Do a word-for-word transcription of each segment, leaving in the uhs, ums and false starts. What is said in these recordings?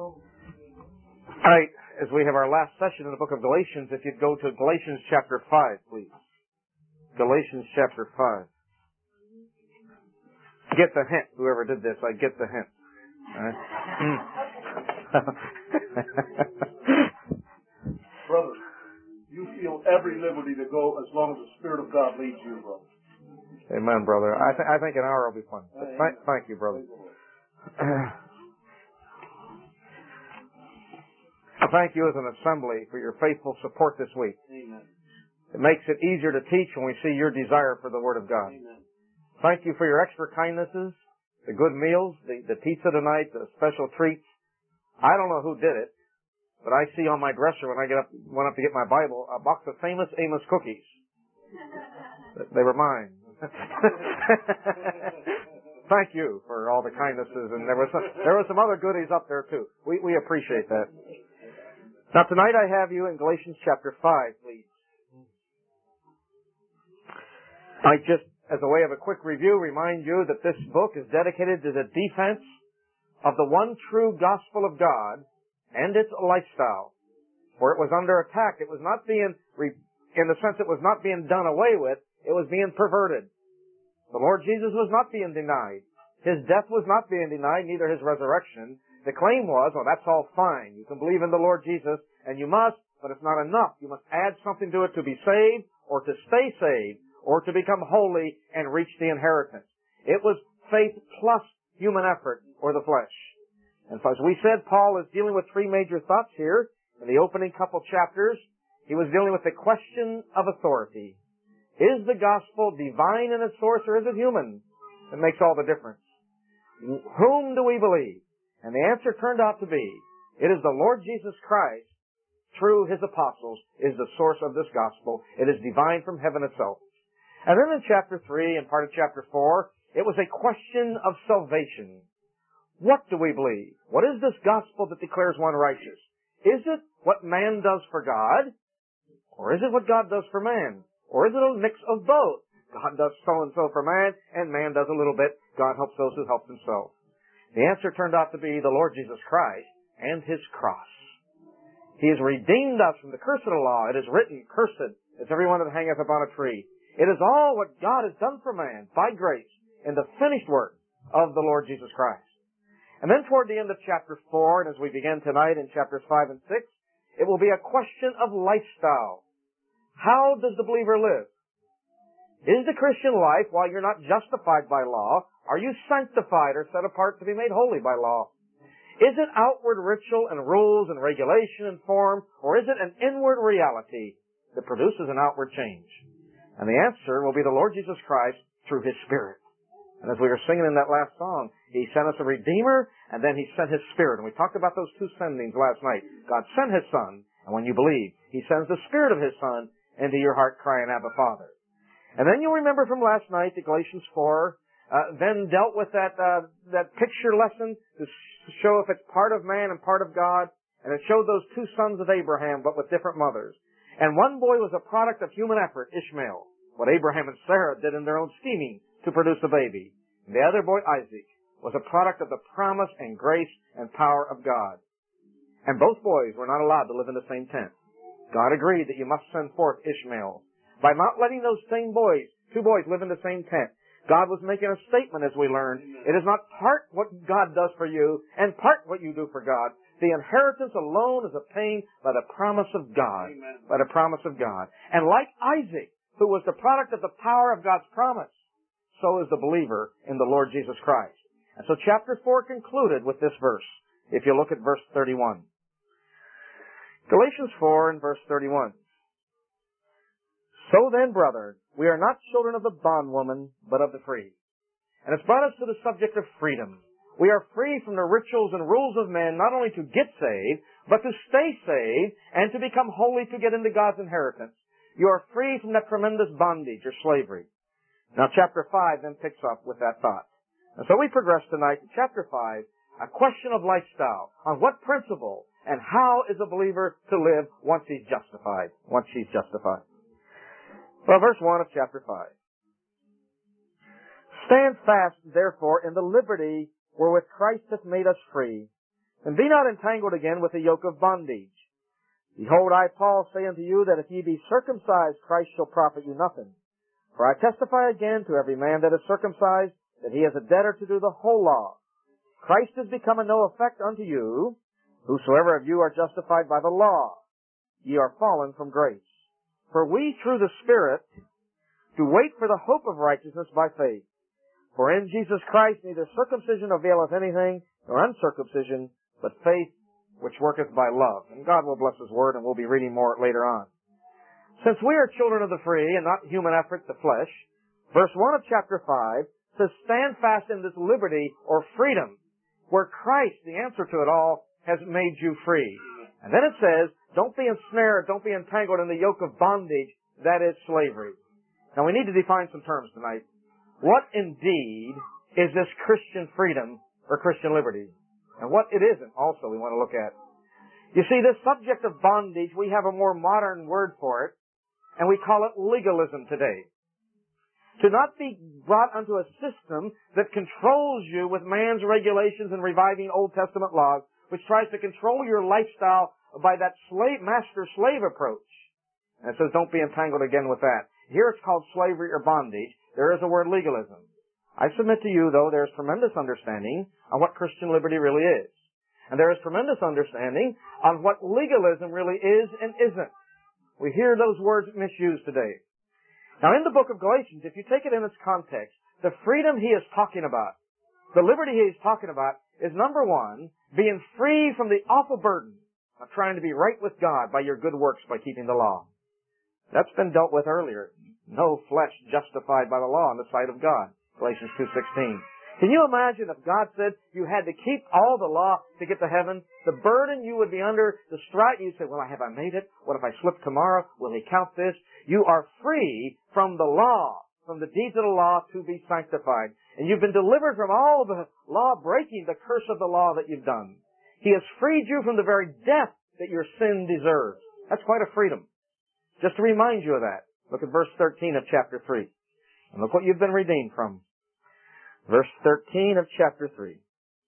All right, as we have our last session in the book of Galatians, if you'd go to Galatians chapter five, please. Galatians chapter five. Get the hint. Whoever did this, I get the hint. All right. Brother, you feel every liberty to go as long as the Spirit of God leads you, brother. Amen, brother. I, th- I think an hour will be fun. But th- thank you, brother. I thank you as an assembly for your faithful support this week. Amen. It makes it easier to teach when we see your desire for the Word of God. Amen. Thank you for your extra kindnesses, the good meals, the, the pizza tonight, the special treats. I don't know who did it, but I see on my dresser when I get up, went up to get my Bible, a box of famous Amos cookies. They were mine. Thank you for all the kindnesses, and there was some, there were some other goodies up there too. We we appreciate that. Now tonight I have you in Galatians chapter five, please. I just, as a way of a quick review, remind you that this book is dedicated to the defense of the one true gospel of God and its lifestyle. Where it was under attack, it was not being, in the sense it was not being done away with, it was being perverted. The Lord Jesus was not being denied. His death was not being denied, neither his resurrection. The claim was, well, that's all fine. You can believe in the Lord Jesus, and you must, but it's not enough. You must add something to it to be saved, or to stay saved, or to become holy and reach the inheritance. It was faith plus human effort, or the flesh. And so as we said, Paul is dealing with three major thoughts here. In the opening couple chapters, he was dealing with the question of authority. Is the gospel divine in its source, or is it human? It makes all the difference. Whom do we believe? And the answer turned out to be, it is the Lord Jesus Christ, through his apostles, is the source of this gospel. It is divine from heaven itself. And then in chapter three and part of chapter four, it was a question of salvation. What do we believe? What is this gospel that declares one righteous? Is it what man does for God? Or is it what God does for man? Or is it a mix of both? God does so-and-so for man, and man does a little bit. God helps those who help themselves. The answer turned out to be the Lord Jesus Christ and his cross. He has redeemed us from the curse of the law. It is written, cursed is everyone that hangeth upon a tree. It is all what God has done for man by grace in the finished work of the Lord Jesus Christ. And then toward the end of chapter four, and as we begin tonight in chapters five and six, it will be a question of lifestyle. How does the believer live? Is the Christian life, while you're not justified by law, are you sanctified or set apart to be made holy by law? Is it outward ritual and rules and regulation and form, or is it an inward reality that produces an outward change? And the answer will be the Lord Jesus Christ through his Spirit. And as we were singing in that last song, he sent us a Redeemer, and then he sent his Spirit. And we talked about those two sendings last night. God sent his Son, and when you believe, he sends the Spirit of his Son into your heart crying, Abba, Father. And then you'll remember from last night that Galatians four uh, then dealt with that uh, that picture lesson to show if it's part of man and part of God. And it showed those two sons of Abraham, but with different mothers. And one boy was a product of human effort, Ishmael, what Abraham and Sarah did in their own scheming to produce a baby. And the other boy, Isaac, was a product of the promise and grace and power of God. And both boys were not allowed to live in the same tent. God agreed that you must send forth Ishmael. By not letting those same boys, two boys, live in the same tent, God was making a statement, as we learned. It is not part what God does for you and part what you do for God. The inheritance alone is obtained by the promise of God. Amen. By the promise of God. And like Isaac, who was the product of the power of God's promise, so is the believer in the Lord Jesus Christ. And so chapter four concluded with this verse, if you look at verse thirty-one. Galatians four and verse thirty-one. So then, brethren, we are not children of the bondwoman, but of the free. And it's brought us to the subject of freedom. We are free from the rituals and rules of men, not only to get saved, but to stay saved and to become holy to get into God's inheritance. You are free from that tremendous bondage or slavery. Now chapter five then picks up with that thought. And so we progress tonight to chapter five, a question of lifestyle. On what principle and how is a believer to live once he's justified? Once he's justified. Well, verse one of chapter five. Stand fast, therefore, in the liberty wherewith Christ hath made us free, And be not entangled again with the yoke of bondage. Behold, I, Paul, say unto you that if ye be circumcised, Christ shall profit you nothing. For I testify again to every man that is circumcised, that he is a debtor to do the whole law. Christ is become of no effect unto you. Whosoever of you are justified by the law, ye are fallen from grace. For we, through the Spirit, do wait for the hope of righteousness by faith. For in Jesus Christ neither circumcision availeth anything, nor uncircumcision, but faith which worketh by love. And God will bless His Word, and we'll be reading more later on. Since we are children of the free, and not human effort, the flesh, verse one of chapter five says, stand fast in this liberty, or freedom, where Christ, the answer to it all, has made you free. And then it says, don't be ensnared, don't be entangled in the yoke of bondage, that is slavery. Now we need to define some terms tonight. What indeed is this Christian freedom or Christian liberty? And what it isn't also we want to look at. You see, this subject of bondage, we have a more modern word for it, and we call it legalism today. To not be brought unto a system that controls you with man's regulations and reviving Old Testament laws, which tries to control your lifestyle by that slave, master-slave approach. And it says, don't be entangled again with that. Here it's called slavery or bondage. There is a word legalism. I submit to you, though, there's tremendous understanding on what Christian liberty really is. And there is tremendous understanding on what legalism really is and isn't. We hear those words misused today. Now, in the book of Galatians, if you take it in its context, the freedom he is talking about, the liberty he is talking about, is number one, being free from the awful burden of trying to be right with God by your good works by keeping the law. That's been dealt with earlier. No flesh justified by the law in the sight of God. Galatians two sixteen. Can you imagine if God said you had to keep all the law to get to heaven? The burden you would be under, the strife, you'd say, well, have I made it? What if I slip tomorrow? Will He count this? You are free from the law, from the deeds of the law to be sanctified. And you've been delivered from all the law breaking, the curse of the law that you've done. He has freed you from the very death that your sin deserves. That's quite a freedom. Just to remind you of that, look at verse thirteen of chapter three. And look what you've been redeemed from. Verse thirteen of chapter three.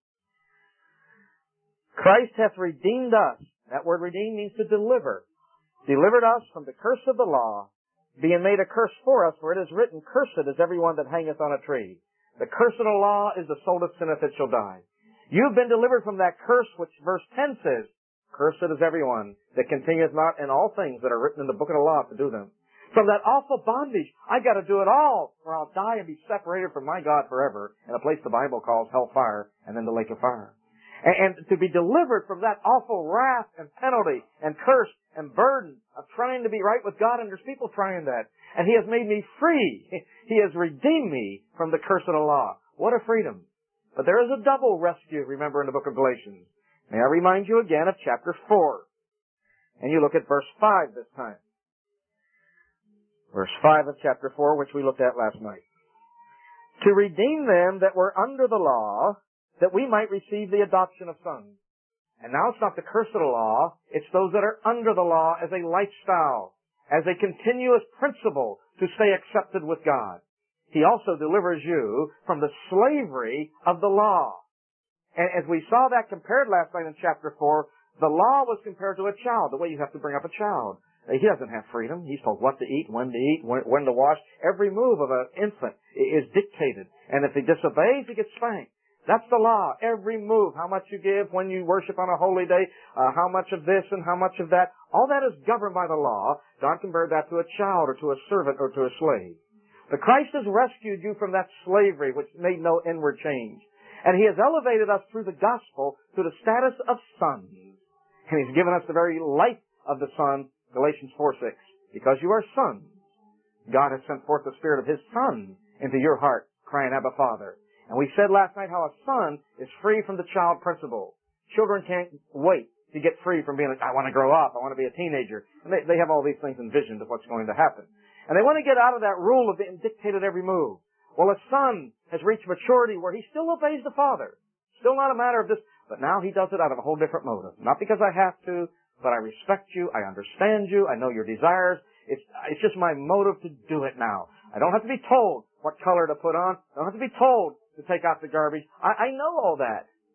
Christ hath redeemed us. That word redeem means to deliver. Delivered us from the curse of the law, being made a curse for us, for it is written, cursed is everyone that hangeth on a tree. The curse of the law is the soul that sinneth, it shall die. You've been delivered from that curse, which verse ten says, cursed is everyone that continueth not in all things that are written in the book of the law to do them. From that awful bondage, I got to do it all, or I'll die and be separated from my God forever in a place the Bible calls hellfire and then the lake of fire. And, and to be delivered from that awful wrath and penalty and curse and burden of trying to be right with God, and there's people trying that. And He has made me free. He has redeemed me from the curse of the law. What a freedom. But there is a double rescue, remember, in the book of Galatians. May I remind you again of chapter four. And you look at verse five this time. Verse five of chapter four, which we looked at last night. To redeem them that were under the law, that we might receive the adoption of sons. And now it's not the curse of the law, it's those that are under the law as a lifestyle, as a continuous principle to stay accepted with God. He also delivers you from the slavery of the law. And as we saw that compared last night in chapter four, the law was compared to a child, the way you have to bring up a child. He doesn't have freedom. He's told what to eat, when to eat, when, when to wash. Every move of an infant is dictated. And if he disobeys, he gets spanked. That's the law. Every move, how much you give when you worship on a holy day, uh, how much of this and how much of that. All that is governed by the law. God compared that to a child or to a servant or to a slave. But Christ has rescued you from that slavery which made no inward change. And He has elevated us through the gospel to the status of sons. And He's given us the very life of the Son, Galatians four six. Because you are sons, God has sent forth the Spirit of His Son into your heart, crying, Abba, Father. And we said last night how a son is free from the child principle. Children can't wait to get free from being like, I want to grow up, I want to be a teenager. And they, they have all these things envisioned of what's going to happen. And they want to get out of that rule of being dictated every move. Well, a son has reached maturity where he still obeys the father. Still not a matter of this, but now he does it out of a whole different motive. Not because I have to, but I respect you, I understand you, I know your desires. It's, it's just my motive to do it now. I don't have to be told what color to put on. I don't have to be told to take out the garbage. I, I know all that.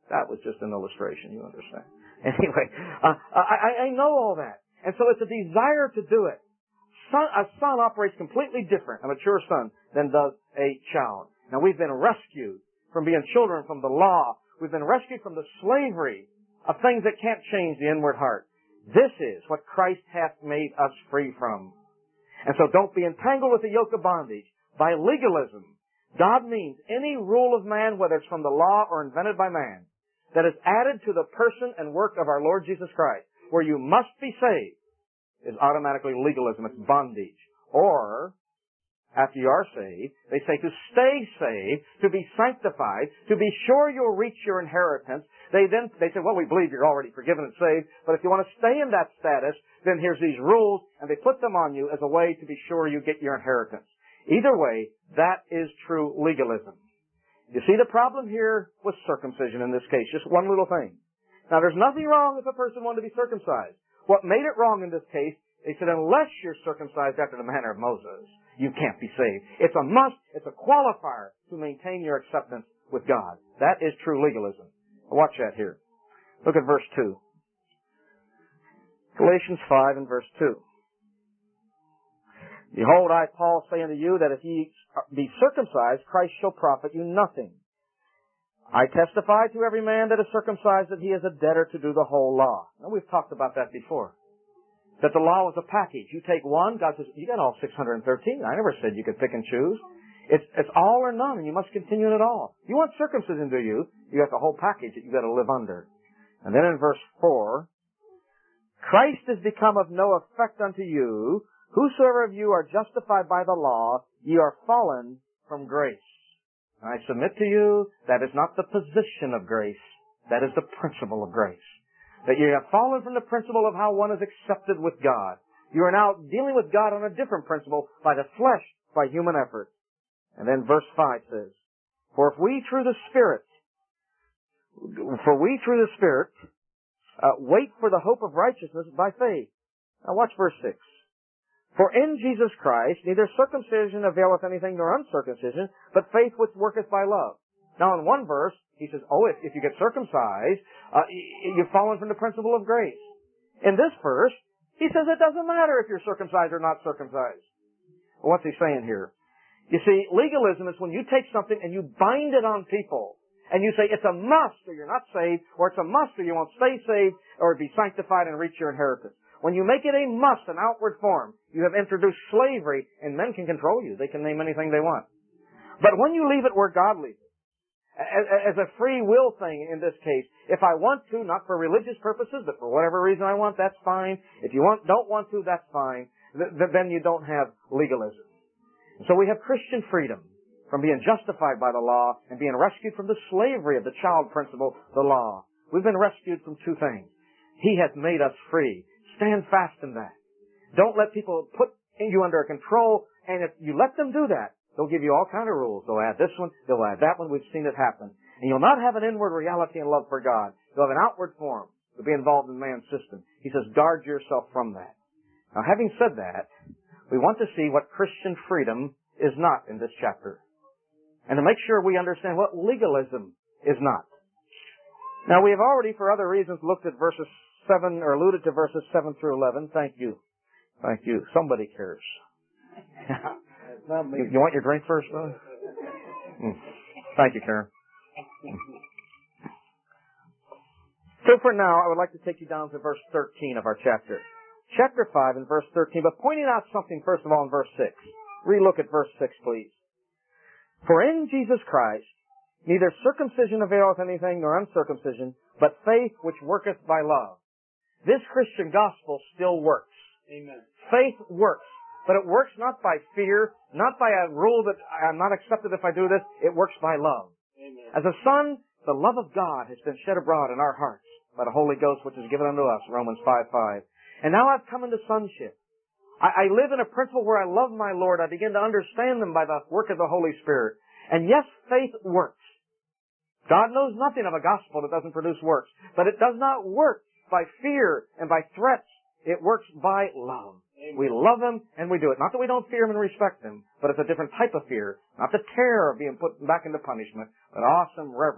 That was just an illustration, you understand. Anyway, uh, I, I know all that. And so it's a desire to do it. Son, a son operates completely different, a mature son, than does a child. Now we've been rescued from being children from the law. We've been rescued from the slavery of things that can't change the inward heart. This is what Christ hath made us free from. And so don't be entangled with the yoke of bondage. By legalism, God means any rule of man, whether it's from the law or invented by man, that is added to the person and work of our Lord Jesus Christ, where you must be saved, is automatically legalism. It's bondage. Or, after you are saved, they say to stay saved, to be sanctified, to be sure you'll reach your inheritance. They then, they say, well, we believe you're already forgiven and saved, but if you want to stay in that status, then here's these rules, and they put them on you as a way to be sure you get your inheritance. Either way, that is true legalism. You see the problem here with circumcision in this case, just one little thing. Now, there's nothing wrong if a person wanted to be circumcised. What made it wrong in this case, they said, unless you're circumcised after the manner of Moses, you can't be saved. It's a must, it's a qualifier to maintain your acceptance with God. That is true legalism. Watch that here. Look at verse two. Galatians five and verse two. Behold, I, Paul, say unto you that if ye be circumcised, Christ shall profit you nothing. I testify to every man that is circumcised that he is a debtor to do the whole law. Now, we've talked about that before. That the law was a package. You take one, God says, you got all six hundred thirteen. I never said you could pick and choose. It's, it's all or none, and you must continue in it all. You want circumcision, do you? You got the whole package that you got to live under. And then in verse four, Christ is become of no effect unto you. Whosoever of you are justified by the law, ye are fallen from grace. And I submit to you, that is not the position of grace. That is the principle of grace. That you have fallen from the principle of how one is accepted with God. You are now dealing with God on a different principle, by the flesh, by human effort. And then verse five says, For if we through the Spirit, for we through the Spirit, uh, wait for the hope of righteousness by faith. Now watch verse six. For in Jesus Christ neither circumcision availeth anything nor uncircumcision, but faith which worketh by love. Now in one verse, he says, oh, if, if you get circumcised, uh, you've fallen from the principle of grace. In this verse, he says it doesn't matter if you're circumcised or not circumcised. Well, what's he saying here? You see, legalism is when you take something and you bind it on people, and you say it's a must or you're not saved, or it's a must or you won't stay saved, or be sanctified and reach your inheritance. When you make it a must, an outward form, you have introduced slavery, and men can control you. They can name anything they want. But when you leave it where God leaves it, as a free will thing in this case, if I want to, not for religious purposes, but for whatever reason I want, that's fine. If you want, don't want to, that's fine. Then you don't have legalism. So we have Christian freedom from being justified by the law and being rescued from the slavery of the child principle, the law. We've been rescued from two things. He has made us free. Stand fast in that. Don't let people put you under control, and if you let them do that, they'll give you all kind of rules. They'll add this one, they'll add that one. We've seen it happen. And you'll not have an inward reality and love for God. You'll have an outward form to be involved in man's system. He says, guard yourself from that. Now, having said that, we want to see what Christian freedom is not in this chapter. And to make sure we understand what legalism is not. Now, we have already, for other reasons, looked at verses seven, or alluded to verses seven through eleven. Thank you. Thank you. Somebody cares. you, you want your drink first, brother? Mm. Thank you, Karen. Mm. So for now, I would like to take you down to verse thirteen of our chapter. Chapter five and verse thirteen, but pointing out something first of all in verse six. Relook at verse six, please. For in Jesus Christ neither circumcision availeth anything nor uncircumcision, but faith which worketh by love. This Christian gospel still works. Amen. Faith works. But it works not by fear, not by a rule that I'm not accepted if I do this. It works by love. Amen. As a son, the love of God has been shed abroad in our hearts by the Holy Ghost which is given unto us, Romans five five. And now I've come into sonship. I, I live in a principle where I love my Lord. I begin to understand them by the work of the Holy Spirit. And yes, faith works. God knows nothing of a gospel that doesn't produce works. But it does not work by fear and by threats. It works by love. Amen. We love Him and we do it. Not that we don't fear Him and respect Him, but it's a different type of fear. Not the terror of being put back into punishment, but awesome reverence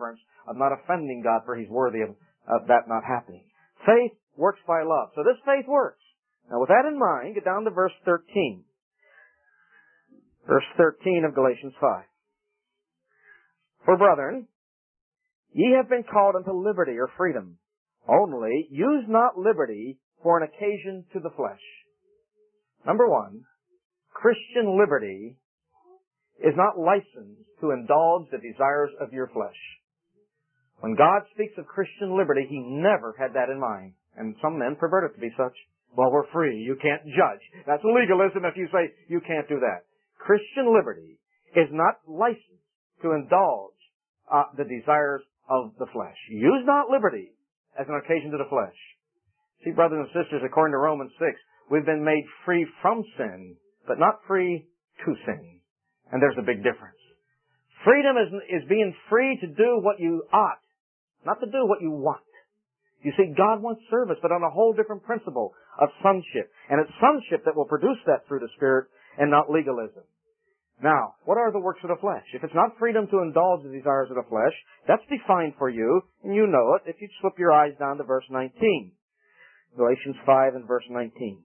of not offending God, for He's worthy of, of that not happening. Faith works by love. So this faith works. Now with that in mind, get down to verse thirteen. Verse thirteen of Galatians five. For brethren, ye have been called unto liberty or freedom. Only use not liberty for an occasion to the flesh. Number one, Christian liberty is not licensed to indulge the desires of your flesh. When God speaks of Christian liberty, He never had that in mind. And some men pervert it to be such. Well, we're free. You can't judge. That's legalism if you say you can't do that. Christian liberty is not licensed to indulge uh, the desires of the flesh. Use not liberty as an occasion to the flesh. See, brothers and sisters, according to Romans six, we've been made free from sin, but not free to sin. And there's a big difference. Freedom is, is being free to do what you ought, not to do what you want. You see, God wants service, but on a whole different principle of sonship. And it's sonship that will produce that through the Spirit and not legalism. Now, what are the works of the flesh? If it's not freedom to indulge the desires of the flesh, that's defined for you, and you know it if you slip your eyes down to verse nineteen. Galatians five and verse nineteen.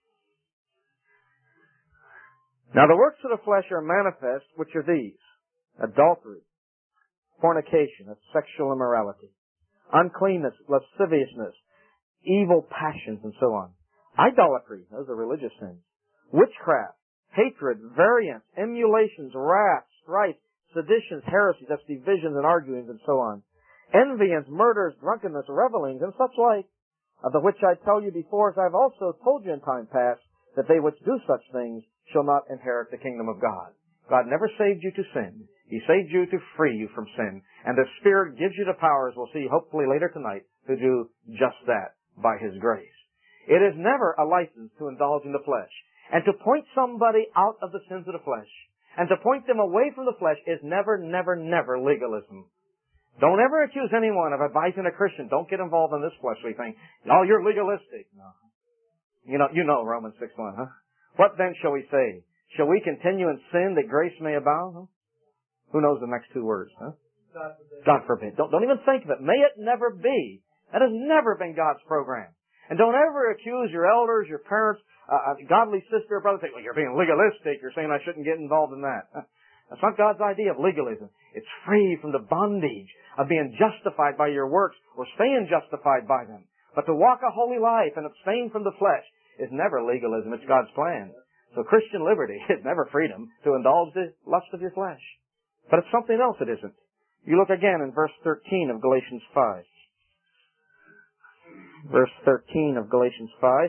Now the works of the flesh are manifest, which are these: adultery, fornication, that's sexual immorality, uncleanness, lasciviousness, evil passions, and so on. Idolatry, those are religious sins. Witchcraft, hatred, variance, emulations, wrath, strife, seditions, heresies, that's divisions and arguings, and so on. Envyings, murders, drunkenness, revelings, and such like, of the which I tell you before, as I have also told you in time past, that they which do such things shall not inherit the kingdom of God. God never saved you to sin. He saved you to free you from sin. And the Spirit gives you the power, as we'll see hopefully later tonight, to do just that by His grace. It is never a license to indulge in the flesh. And to point somebody out of the sins of the flesh, and to point them away from the flesh, is never, never, never legalism. Don't ever accuse anyone of advising a Christian, don't get involved in this fleshly thing. Oh, you're legalistic. No. You know, you know Romans six one, huh? What then shall we say? Shall we continue in sin that grace may abound? Huh? Who knows the next two words, huh? God forbid. God forbid. Don't, don't even think of it. May it never be. That has never been God's program. And don't ever accuse your elders, your parents, uh, a godly sister or brother, say, well, you're being legalistic. You're saying I shouldn't get involved in that. That's not God's idea of legalism. It's free from the bondage of being justified by your works or staying justified by them. But to walk a holy life and abstain from the flesh is never legalism. It's God's plan. So Christian liberty is never freedom to indulge the lust of your flesh. But it's something else it isn't. You look again in verse thirteen of Galatians five. Verse thirteen of Galatians five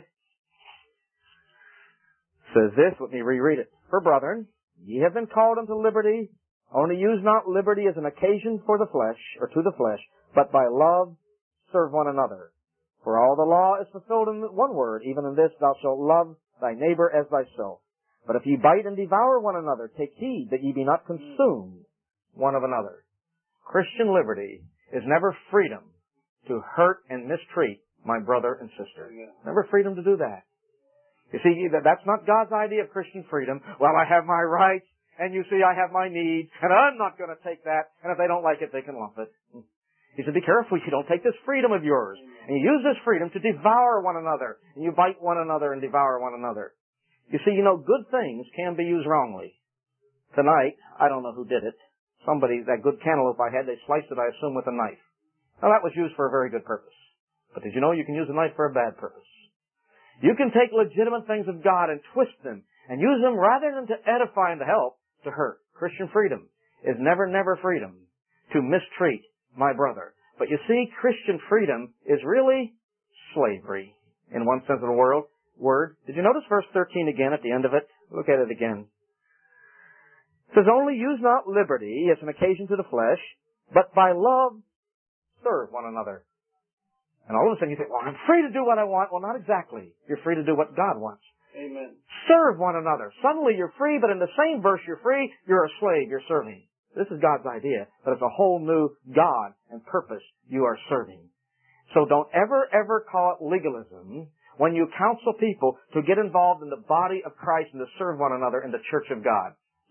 says this, let me reread it. For brethren, ye have been called unto liberty, only use not liberty as an occasion for the flesh, or to the flesh, but by love serve one another. For all the law is fulfilled in one word, even in this, thou shalt love thy neighbor as thyself. But if ye bite and devour one another, take heed that ye be not consumed one of another. Christian liberty is never freedom to hurt and mistreat my brother and sister. Never freedom to do that. You see, that's not God's idea of Christian freedom. Well, I have my rights, and you see, I have my needs, and I'm not going to take that, and if they don't like it, they can lump it. He said, be careful you don't take this freedom of yours, and you use this freedom to devour one another, and you bite one another and devour one another. You see, you know, good things can be used wrongly. Tonight, I don't know who did it. Somebody, that good cantaloupe I had, they sliced it, I assume, with a knife. Now, that was used for a very good purpose. But did you know you can use a knife for a bad purpose? You can take legitimate things of God and twist them and use them rather than to edify and to help, to hurt. Christian freedom is never, never freedom to mistreat my brother. But you see, Christian freedom is really slavery in one sense of the world, word. Did you notice verse thirteen again at the end of it? Look at it again. It says, only use not liberty as an occasion to the flesh, but by love serve one another. And all of a sudden you think, well, I'm free to do what I want. Well, not exactly. You're free to do what God wants. Amen. Serve one another. Suddenly you're free, but in the same verse you're free, you're a slave, you're serving. This is God's idea, but it's a whole new God and purpose you are serving. So don't ever, ever call it legalism when you counsel people to get involved in the body of Christ and to serve one another in the church of God.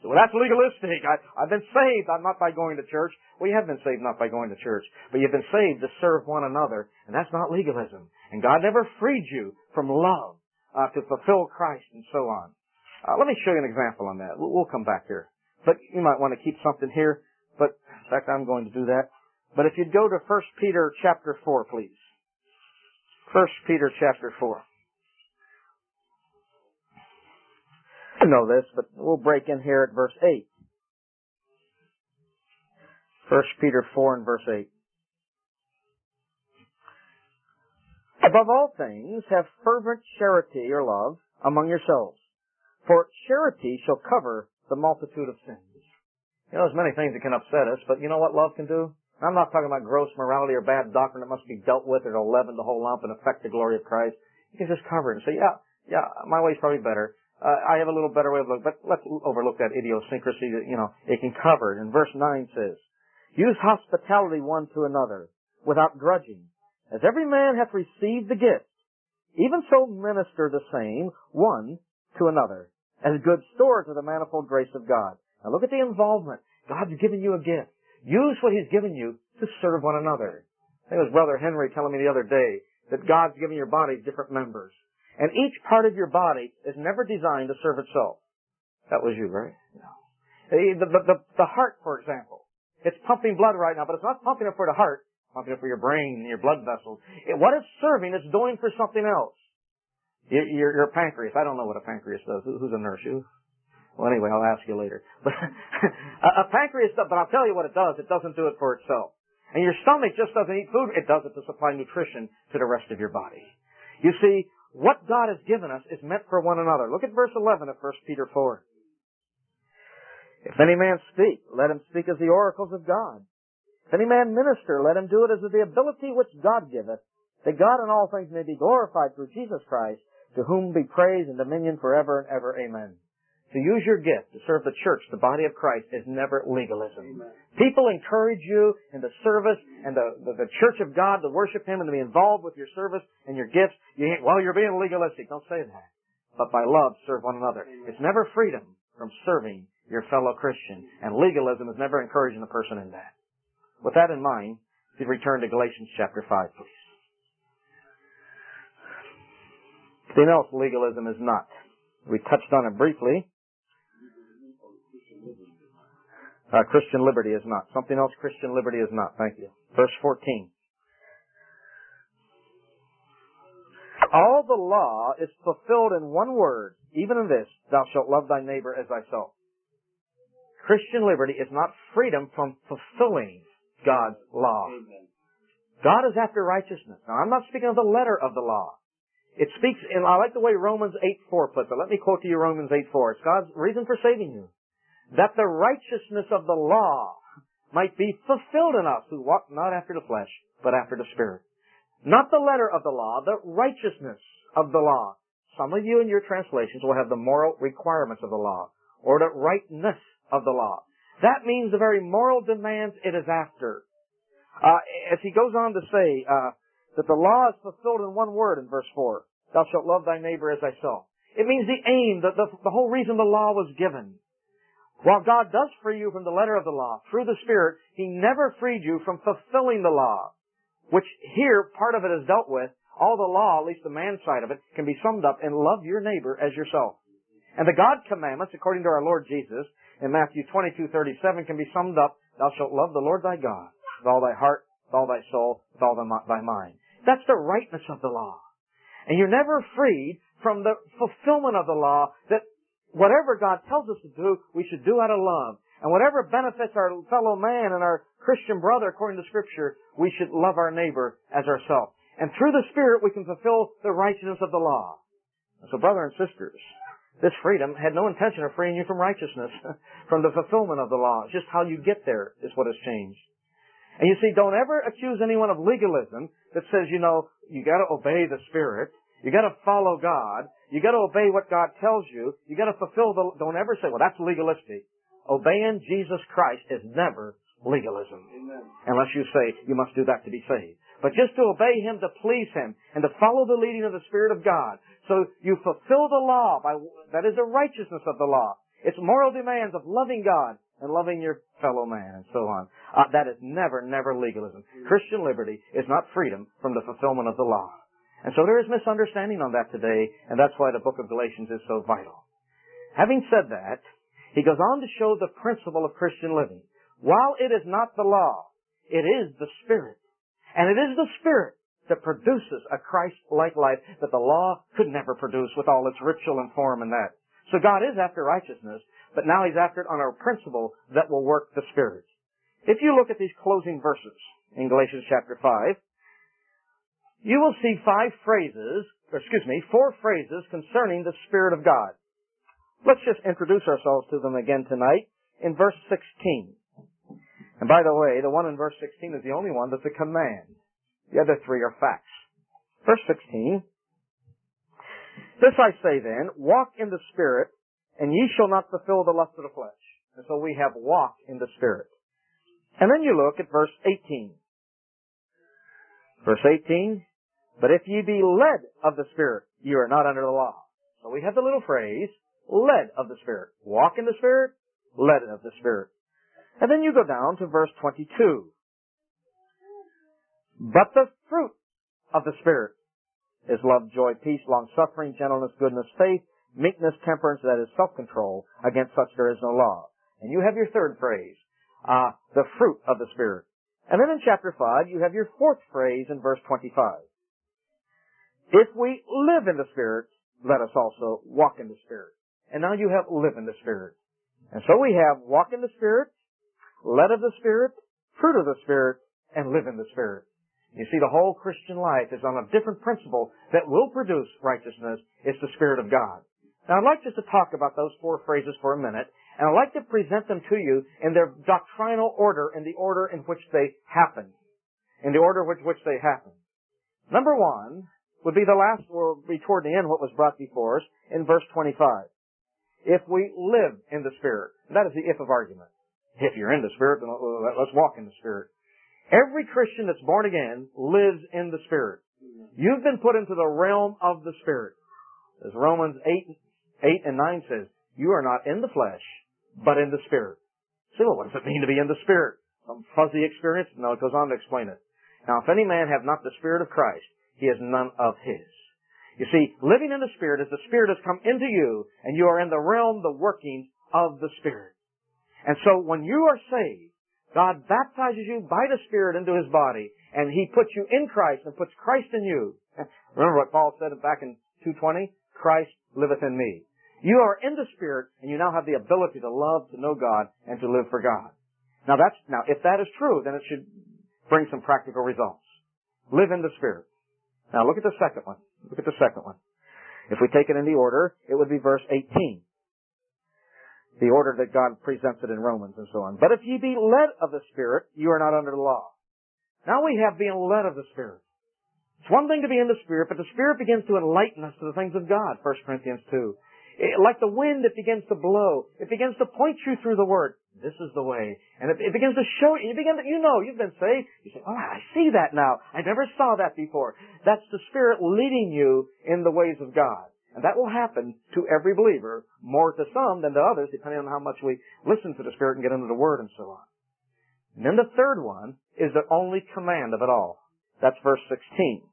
Well, that's legalistic. I, I've been saved, I'm not by going to church. Well, you have been saved not by going to church, but you've been saved to serve one another, and that's not legalism. And God never freed you from love uh, to fulfill Christ and so on. Uh, let me show you an example on that. We'll, we'll come back here. But you might want to keep something here. But, in fact, I'm going to do that. But if you'd go to First Peter chapter four, please. First Peter chapter four. You know this, but we'll break in here at verse eight. First Peter four and verse eight. Above all things, have fervent charity or love among yourselves, for charity shall cover the multitude of sins. You know, there's many things that can upset us, but you know what love can do? I'm not talking about gross morality or bad doctrine that must be dealt with or to leaven the whole lump and affect the glory of Christ. You can just cover it and say, yeah, yeah, my way's probably better. Uh, I have a little better way of looking, but let's overlook that idiosyncrasy that, you know, it can cover it. And verse nine says, use hospitality one to another without grudging. As every man hath received the gift, even so minister the same one to another, as good steward of the manifold grace of God. Now look at the involvement. God's given you a gift. Use what He's given you to serve one another. I think it was Brother Henry telling me the other day that God's given your body different members. And each part of your body is never designed to serve itself. That was you, right? No. The, the, the, the heart, for example. It's pumping blood right now, but it's not pumping it for the heart. It's pumping it for your brain and your blood vessels. It, what it's serving, it's doing for something else. Your, your, your pancreas. I don't know what a pancreas does. Who, who's a nurse? You? Well, anyway, I'll ask you later. But a, a pancreas does, but I'll tell you what it does. It doesn't do it for itself. And your stomach just doesn't eat food. It does it to supply nutrition to the rest of your body. You see, what God has given us is meant for one another. Look at verse eleven of First Peter four. If any man speak, let him speak as the oracles of God. If any man minister, let him do it as of the ability which God giveth, that God in all things may be glorified through Jesus Christ, to whom be praise and dominion forever and ever. Amen. To use your gift to serve the church, the body of Christ, is never legalism. Amen. People encourage you in the service and the, the, the church of God to worship Him and to be involved with your service and your gifts. You ain't, well, you're being legalistic. Don't say that. But by love, serve one another. Amen. It's never freedom from serving your fellow Christian. And legalism is never encouraging the person in that. With that in mind, if you return to Galatians chapter five, please. Something else legalism is not. We touched on it briefly. Uh, Christian liberty is not. Something else Christian liberty is not. Thank you. Verse fourteen. All the law is fulfilled in one word, even in this, thou shalt love thy neighbor as thyself. Christian liberty is not freedom from fulfilling God's law. Amen. God is after righteousness. Now, I'm not speaking of the letter of the law. It speaks, and I like the way Romans eight four puts it. Let me quote to you Romans eight four. It's God's reason for saving you. That the righteousness of the law might be fulfilled in us who walk not after the flesh, but after the Spirit. Not the letter of the law, the righteousness of the law. Some of you in your translations will have the moral requirements of the law, or the rightness of the law. That means the very moral demands it is after. Uh, as he goes on to say, uh, that the law is fulfilled in one word in verse four. Thou shalt love thy neighbor as thyself. It means the aim, the, the, the whole reason the law was given. While God does free you from the letter of the law through the Spirit, He never freed you from fulfilling the law, which here, part of it is dealt with. All the law, at least the man side of it, can be summed up in love your neighbor as yourself. And the God commandments, according to our Lord Jesus, in Matthew twenty-two thirty-seven, can be summed up, thou shalt love the Lord thy God with all thy heart, with all thy soul, with all thy mind. That's the rightness of the law. And you're never freed from the fulfillment of the law that whatever God tells us to do, we should do out of love. And whatever benefits our fellow man and our Christian brother according to Scripture, we should love our neighbor as ourselves. And through the Spirit, we can fulfill the righteousness of the law. So, brother and sisters, this freedom had no intention of freeing you from righteousness, from the fulfillment of the law. It's just how you get there is what has changed. And you see, don't ever accuse anyone of legalism that says, you know, you got to obey the Spirit. You got to follow God. You got to obey what God tells you. You got to fulfill the. Don't ever say, "Well, that's legalistic." Obeying Jesus Christ is never legalism, Amen. Unless you say you must do that to be saved. But just to obey Him, to please Him, and to follow the leading of the Spirit of God, so you fulfill the law by that is the righteousness of the law. It's moral demands of loving God and loving your fellow man and so on. Uh, that is never, never legalism. Christian liberty is not freedom from the fulfillment of the law. And so there is misunderstanding on that today, and that's why the book of Galatians is so vital. Having said that, he goes on to show the principle of Christian living. While it is not the law, it is the Spirit. And it is the Spirit that produces a Christ-like life that the law could never produce with all its ritual and form and that. So God is after righteousness, but now He's after it on a principle that will work the Spirit. If you look at these closing verses in Galatians chapter five, you will see five phrases, or excuse me, four phrases concerning the Spirit of God. Let's just introduce ourselves to them again tonight in verse sixteen. And by the way, the one in verse sixteen is the only one that's a command. The other three are facts. Verse sixteen, this I say then, walk in the Spirit, and ye shall not fulfill the lust of the flesh. And so we have walk in the Spirit. And then you look at verse eighteen. Verse eighteen, but if ye be led of the Spirit, you are not under the law. So we have the little phrase, led of the Spirit. Walk in the Spirit, led of the Spirit. And then you go down to verse twenty-two. But the fruit of the Spirit is love, joy, peace, long-suffering, gentleness, goodness, faith, meekness, temperance, that is self-control. Against such there is no law. And you have your third phrase, uh, the fruit of the Spirit. And then in chapter five, you have your fourth phrase in verse twenty-five. If we live in the Spirit, let us also walk in the Spirit. And now you have live in the Spirit. And so we have walk in the Spirit, led of the Spirit, fruit of the Spirit, and live in the Spirit. You see, the whole Christian life is on a different principle that will produce righteousness. It's the Spirit of God. Now, I'd like just to talk about those four phrases for a minute, and I'd like to present them to you in their doctrinal order, in the order in which they happen. In the order with which they happen. Number one would be the last, or be toward the end what was brought before us, in verse twenty-five. If we live in the Spirit. That is the if of argument. If you're in the Spirit, then let's walk in the Spirit. Every Christian that's born again lives in the Spirit. You've been put into the realm of the Spirit. As Romans eight, eight and nine says, you are not in the flesh, but in the Spirit. So, well, what does it mean to be in the Spirit? Some fuzzy experience? No, it goes on to explain it. Now, if any man have not the Spirit of Christ, he has none of his. You see, living in the Spirit is the Spirit has come into you, and you are in the realm, the working of the Spirit. And so, when you are saved, God baptizes you by the Spirit into His body, and He puts you in Christ and puts Christ in you. Remember what Paul said back in two twenty? Christ liveth in me. You are in the Spirit, and you now have the ability to love, to know God, and to live for God. Now that's, now if that is true, then it should bring some practical results. Live in the Spirit. Now look at the second one. Look at the second one. If we take it in the order, it would be verse eighteen. The order that God presents it in Romans and so on. But if ye be led of the Spirit, you are not under the law. Now we have being led of the Spirit. It's one thing to be in the Spirit, but the Spirit begins to enlighten us to the things of God, First Corinthians two. It, like the wind, it begins to blow. It begins to point you through the Word. This is the way. And it, it begins to show you. You begin to, you know, you've been saved. You say, oh, I see that now. I never saw that before. That's the Spirit leading you in the ways of God. And that will happen to every believer, more to some than to others, depending on how much we listen to the Spirit and get into the Word and so on. And then the third one is the only command of it all. That's verse sixteen.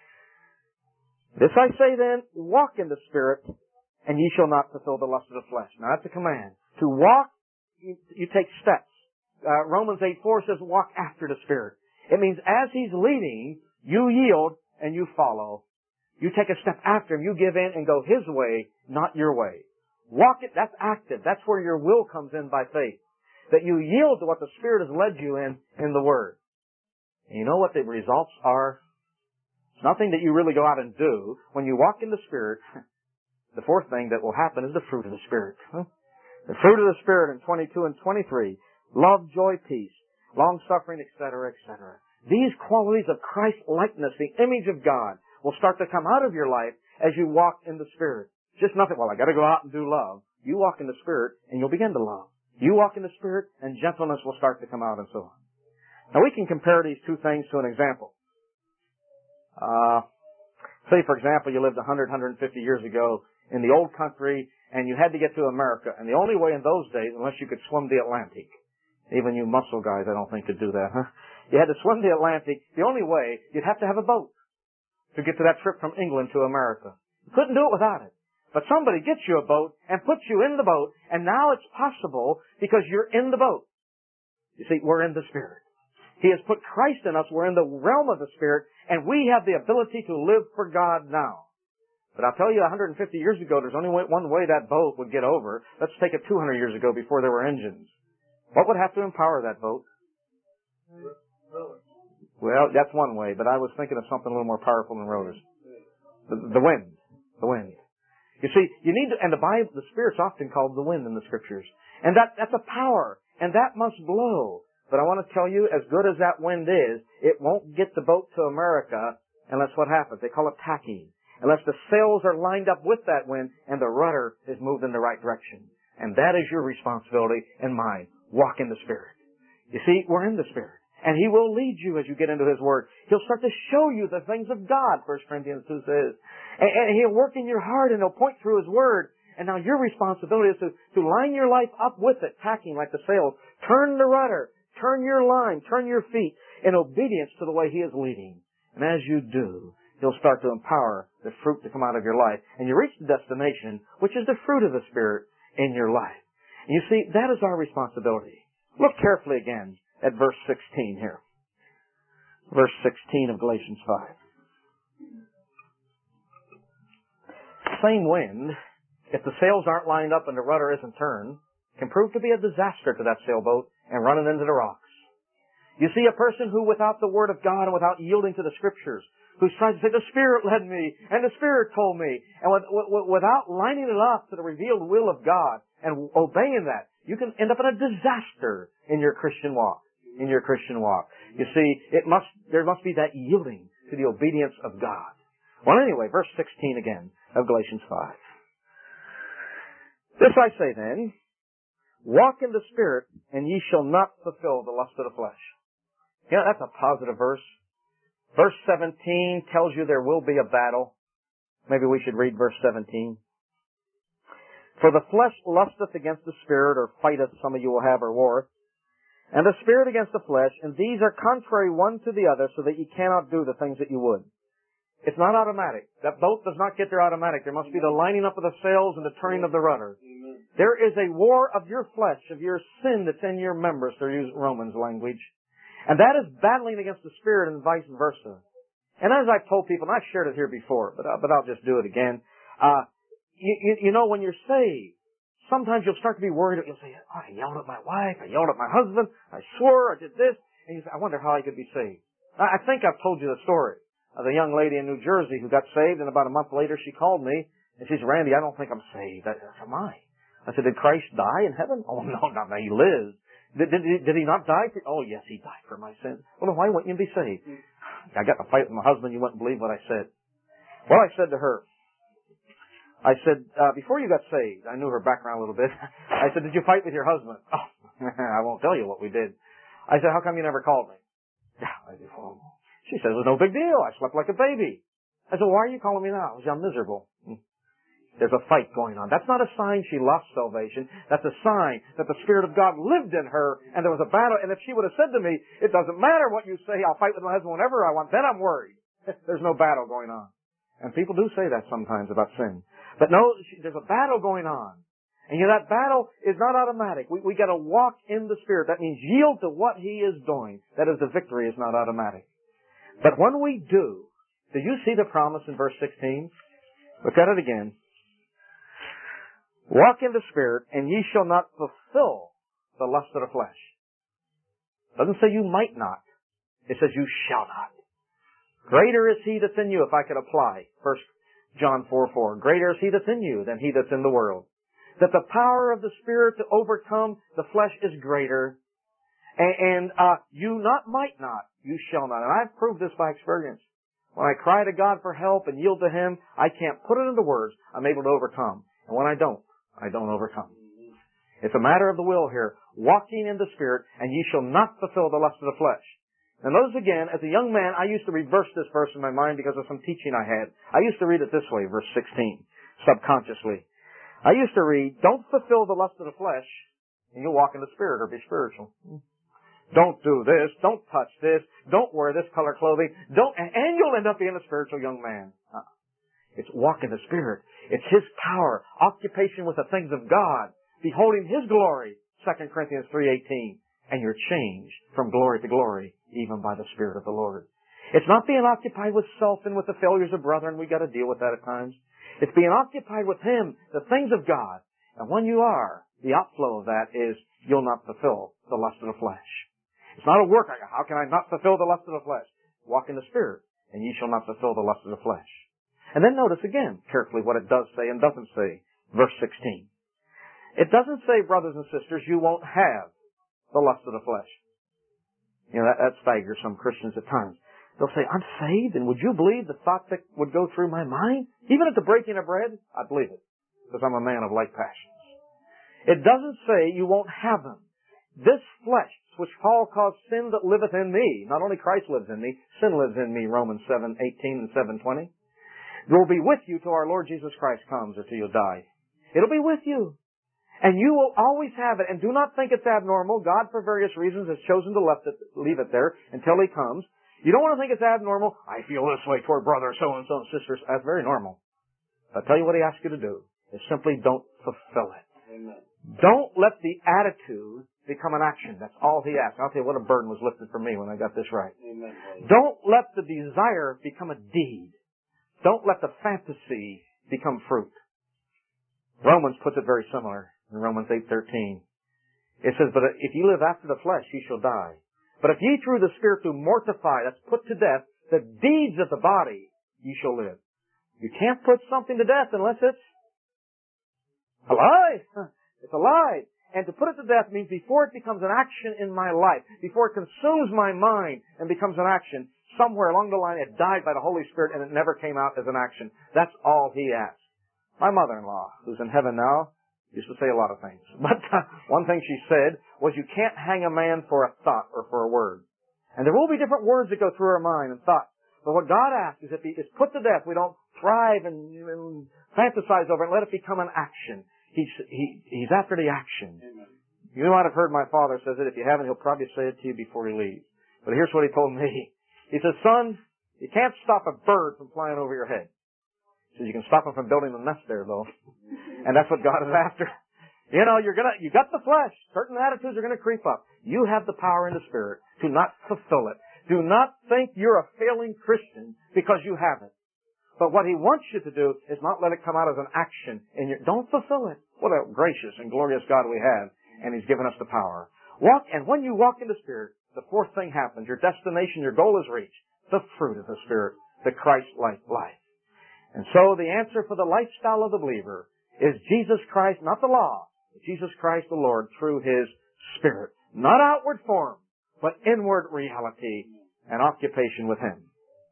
This I say then, walk in the Spirit, and ye shall not fulfill the lust of the flesh. Now that's a command. To walk, you, you take steps. Uh, Romans eight four says walk after the Spirit. It means as He's leading, you yield and you follow. You take a step after Him. You give in and go His way, not your way. Walk it, that's active. That's where your will comes in by faith. That you yield to what the Spirit has led you in, in the Word. And you know what the results are? It's nothing that you really go out and do. When you walk in the Spirit, the fourth thing that will happen is the fruit of the Spirit. The fruit of the Spirit in twenty-two and twenty-three. Love, joy, peace, long-suffering, et cetera, et cetera. These qualities of Christ-likeness, the image of God, will start to come out of your life as you walk in the Spirit. Just nothing, well, I gotta go out and do love. You walk in the Spirit and you'll begin to love. You walk in the Spirit and gentleness will start to come out and so on. Now we can compare these two things to an example. Uh, say for example you lived one hundred, one hundred fifty years ago in the old country and you had to get to America. And the only way in those days, unless you could swim the Atlantic, even you muscle guys, I don't think could do that, huh? You had to swim the Atlantic. The only way, you'd have to have a boat to get to that trip from England to America. You couldn't do it without it. But somebody gets you a boat and puts you in the boat, and now it's possible because you're in the boat. You see, we're in the Spirit. He has put Christ in us. We're in the realm of the Spirit, and we have the ability to live for God now. But I'll tell you, one hundred fifty years ago, there's only one way that boat would get over. Let's take it two hundred years ago before there were engines. What would have to empower that boat? Well, that's one way, but I was thinking of something a little more powerful than rotors. The, the wind. The wind. You see, you need to, and the Bible, the Spirit's often called the wind in the Scriptures. And that, that's a power, and that must blow. But I want to tell you, as good as that wind is, it won't get the boat to America unless what happens? They call it tacking. Unless the sails are lined up with that wind and the rudder is moved in the right direction. And that is your responsibility and mine. Walk in the Spirit. You see, we're in the Spirit. And He will lead you as you get into His Word. He'll start to show you the things of God, First Corinthians two says. And, and He'll work in your heart and He'll point through His Word. And now your responsibility is to, to line your life up with it, tacking like the sails. Turn the rudder. Turn your line. Turn your feet in obedience to the way He is leading. And as you do, He'll start to empower the fruit to come out of your life. And you reach the destination, which is the fruit of the Spirit in your life. And you see, that is our responsibility. Look carefully again at verse sixteen here. Verse sixteen of Galatians five. Same wind, if the sails aren't lined up and the rudder isn't turned, can prove to be a disaster to that sailboat and run it into the rocks. You see, a person who without the Word of God and without yielding to the Scriptures, who's trying to say, the Spirit led me, and the Spirit told me, and with, with, without lining it up to the revealed will of God and obeying that, you can end up in a disaster in your Christian walk. In your Christian walk. You see, it must, there must be that yielding to the obedience of God. Well, anyway, verse sixteen again of Galatians five. This I say then, walk in the Spirit, and ye shall not fulfill the lust of the flesh. Yeah, that's a positive verse. Verse seventeen tells you there will be a battle. Maybe we should read verse seventeen. For the flesh lusteth against the Spirit, or fighteth, some of you will have, or warreth, and the Spirit against the flesh, and these are contrary one to the other, so that ye cannot do the things that you would. It's not automatic. That boat does not get there automatic. There must be the lining up of the sails and the turning of the rudder. Amen. There is a war of your flesh, of your sin that's in your members, to use Romans language. And that is battling against the Spirit and vice versa. And as I've told people, and I've shared it here before, but, uh, but I'll just do it again. Uh, you, you, you know, when you're saved, sometimes you'll start to be worried. You'll say, oh, I yelled at my wife, I yelled at my husband, I swore, I did this. And you say, I wonder how I could be saved. I think I've told you the story of the young lady in New Jersey who got saved, and about a month later she called me, and she said, Randy, I don't think I'm saved. I said, am I? I said, did Christ die in heaven? Oh, no, not now. He lives. Did, did, did he not die for, oh, yes, he died for my sins. Well, then why wouldn't you be saved? I got in a fight with my husband. You wouldn't believe what I said. Well, I said to her, I said, uh, before you got saved, I knew her background a little bit. I said, did you fight with your husband? Oh, I won't tell you what we did. I said, how come you never called me? I said, well, she said, it was no big deal. I slept like a baby. I said, why are you calling me now? I said, I'm miserable. There's a fight going on. That's not a sign she lost salvation. That's a sign that the Spirit of God lived in her, and there was a battle. And if she would have said to me, it doesn't matter what you say, I'll fight with my husband whenever I want, then I'm worried. There's no battle going on. And people do say that sometimes about sin. But no, there's a battle going on. And you know, that battle is not automatic. We, we got to walk in the Spirit. That means yield to what He is doing. That is, the victory is not automatic. But when we do, do you see the promise in verse sixteen? Look at it again. Walk in the Spirit, and ye shall not fulfill the lust of the flesh. It doesn't say you might not. It says you shall not. Greater is He that's in you, if I could apply First John four four. Greater is He that's in you than he that's in the world. That the power of the Spirit to overcome the flesh is greater. And, and uh, you not might not, you shall not. And I've proved this by experience. When I cry to God for help and yield to Him, I can't put it into words. I'm able to overcome. And when I don't, I don't overcome. It's a matter of the will here. Walking in the Spirit, and ye shall not fulfill the lust of the flesh. Now notice again, as a young man, I used to reverse this verse in my mind because of some teaching I had. I used to read it this way, verse sixteen, subconsciously. I used to read, don't fulfill the lust of the flesh, and you'll walk in the Spirit or be spiritual. Don't do this. Don't touch this. Don't wear this color clothing. Don't, and you'll end up being a spiritual young man. Uh, it's walk in the Spirit. It's His power, occupation with the things of God, beholding His glory, Second Corinthians three eighteen. And you're changed from glory to glory, even by the Spirit of the Lord. It's not being occupied with self and with the failures of brethren. We've got to deal with that at times. It's being occupied with Him, the things of God. And when you are, the outflow of that is you'll not fulfill the lust of the flesh. It's not a work. How can I not fulfill the lust of the flesh? Walk in the Spirit, and ye shall not fulfill the lust of the flesh. And then notice again carefully what it does say and doesn't say. Verse sixteen. It doesn't say, brothers and sisters, you won't have the lust of the flesh. You know, that, that staggers some Christians at times. They'll say, I'm saved, and would you believe the thought that would go through my mind? Even at the breaking of bread? I believe it, because I'm a man of like passions. It doesn't say you won't have them. This flesh, which Paul calls sin that liveth in me, not only Christ lives in me, sin lives in me, Romans seven eighteen and seven twenty, will be with you till our Lord Jesus Christ comes or till you die. It'll be with you. And you will always have it. And do not think it's abnormal. God, for various reasons, has chosen to left it, leave it there until He comes. You don't want to think it's abnormal. I feel this way toward brother so-and-so and sisters. That's very normal. But I'll tell you what He asks you to do is simply don't fulfill it. Amen. Don't let the attitude become an action. That's all He asks. I'll tell you what a burden was lifted from me when I got this right. Amen. Don't let the desire become a deed. Don't let the fantasy become fruit. Romans puts it very similar in Romans eight thirteen. It says, but if ye live after the flesh, ye shall die. But if ye through the Spirit do mortify, that's put to death, the deeds of the body, ye shall live. You can't put something to death unless it's alive. It's alive. And to put it to death means before it becomes an action in my life, before it consumes my mind and becomes an action, somewhere along the line it died by the Holy Spirit and it never came out as an action. That's all He asks. My mother-in-law, who's in heaven now, used to say a lot of things. But uh, one thing she said was you can't hang a man for a thought or for a word. And there will be different words that go through our mind and thoughts. But what God asks is if He is put to death, we don't thrive and, and fantasize over it and let it become an action. He's, he, he's after the action. Amen. You might have heard my father says it. If you haven't, he'll probably say it to you before he leaves. But here's what he told me. He says, son, you can't stop a bird from flying over your head. He says, you can stop him from building a nest there, though. And that's what God is after. You know, you're gonna, you got the flesh. Certain attitudes are gonna creep up. You have the power in the Spirit to not fulfill it. Do not think you're a failing Christian because you haven't. But what He wants you to do is not let it come out as an action in your, don't fulfill it. What a gracious and glorious God we have. And He's given us the power. Walk, and when you walk in the Spirit, the fourth thing happens. Your destination, your goal is reached. The fruit of the Spirit, the Christ-like life. And so the answer for the lifestyle of the believer is Jesus Christ, not the law, but Jesus Christ the Lord through His Spirit. Not outward form, but inward reality and occupation with Him.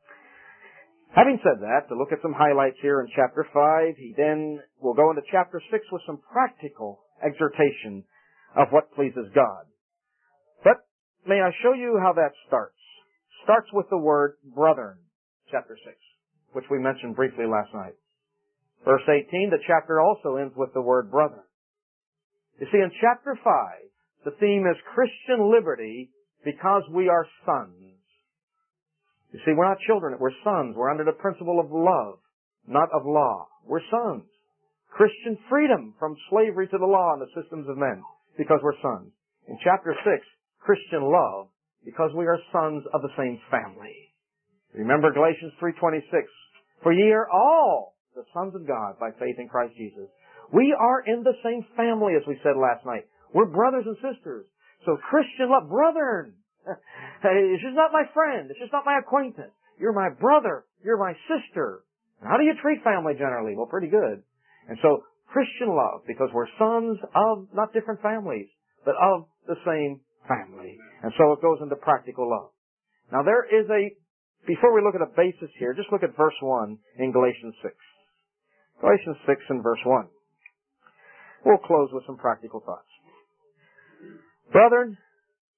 Having said that, to look at some highlights here in chapter five, he then will go into chapter six with some practical exhortation of what pleases God. But may I show you how that starts? Starts with the word brethren, chapter six, which we mentioned briefly last night. Verse eighteen, the chapter also ends with the word brethren. You see, in chapter five, the theme is Christian liberty because we are sons. You see, we're not children, we're sons. We're under the principle of love, not of law. We're sons. Christian freedom from slavery to the law and the systems of men, because we're sons. In chapter six, Christian love, because we are sons of the same family. Remember Galatians three twenty-six, for ye are all the sons of God by faith in Christ Jesus. We are in the same family, as we said last night. We're brothers and sisters. So Christian love, brethren. It's just not my friend. It's just not my acquaintance. You're my brother. You're my sister. And how do you treat family generally? Well, pretty good. And so, Christian love, because we're sons of not different families, but of the same family. And so it goes into practical love. Now there is a, before we look at a basis here, just look at verse one in Galatians six. Galatians six and verse one. We'll close with some practical thoughts. Brethren,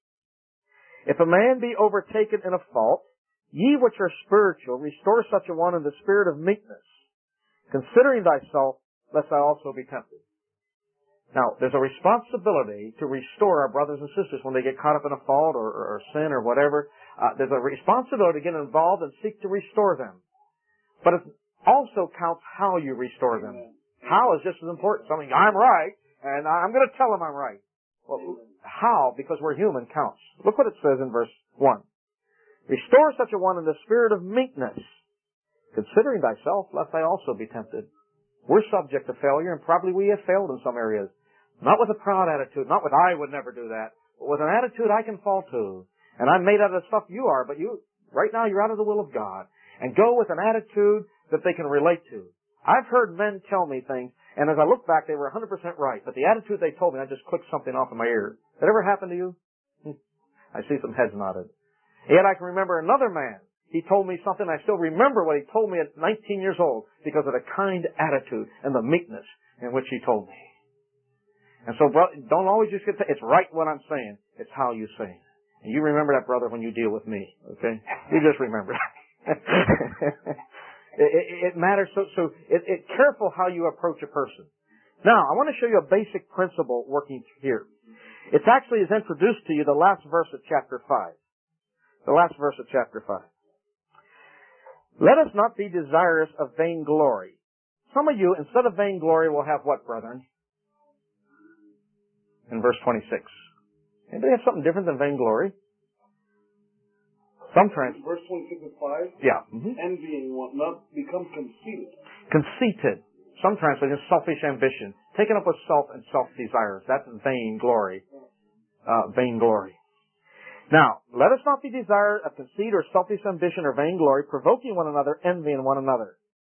if a man be overtaken in a fault, ye which are spiritual, restore such a one in the spirit of meekness, considering thyself, lest thou also be tempted. Now, there's a responsibility to restore our brothers and sisters when they get caught up in a fault or, or, or sin or whatever. Uh, there's a responsibility to get involved and seek to restore them. But it also counts how you restore them. How is just as important. Something, I'm right, and I'm going to tell them I'm right. Well, how, because we're human, counts. Look what it says in verse one. Restore such a one in the spirit of meekness, considering thyself, lest I also be tempted. We're subject to failure, and probably we have failed in some areas. Not with a proud attitude, not with I would never do that, but with an attitude I can fall to. And I'm made out of the stuff you are, but you, right now you're out of the will of God. And go with an attitude that they can relate to. I've heard men tell me things, and as I look back, they were one hundred percent right, but the attitude they told me, I just clicked something off in my ear. That ever happened to you? I see some heads nodded. Yet I can remember another man. He told me something. I still remember what he told me at nineteen years old because of the kind attitude and the meekness in which he told me. And so, bro, don't always just get to, it's right what I'm saying. It's how you say it. And you remember that, brother, when you deal with me. Okay? You just remember that. it, it, it matters. So, so it, it careful how you approach a person. Now, I want to show you a basic principle working here. It's actually is introduced to you the last verse of chapter five. The last verse of chapter five. Let us not be desirous of vainglory. Some of you, instead of vainglory, will have what, brethren? In verse twenty-six. Anybody have something different than vainglory? Some trans. Verse twenty-six and five? Yeah. Mm-hmm. Envying one another, become conceited. Conceited. Some translations, selfish ambition. Taken up with self and self-desires. That's vainglory. Uh, vainglory. Now, let us not be desirous of conceit or selfish ambition or vainglory, provoking one another, envying one another.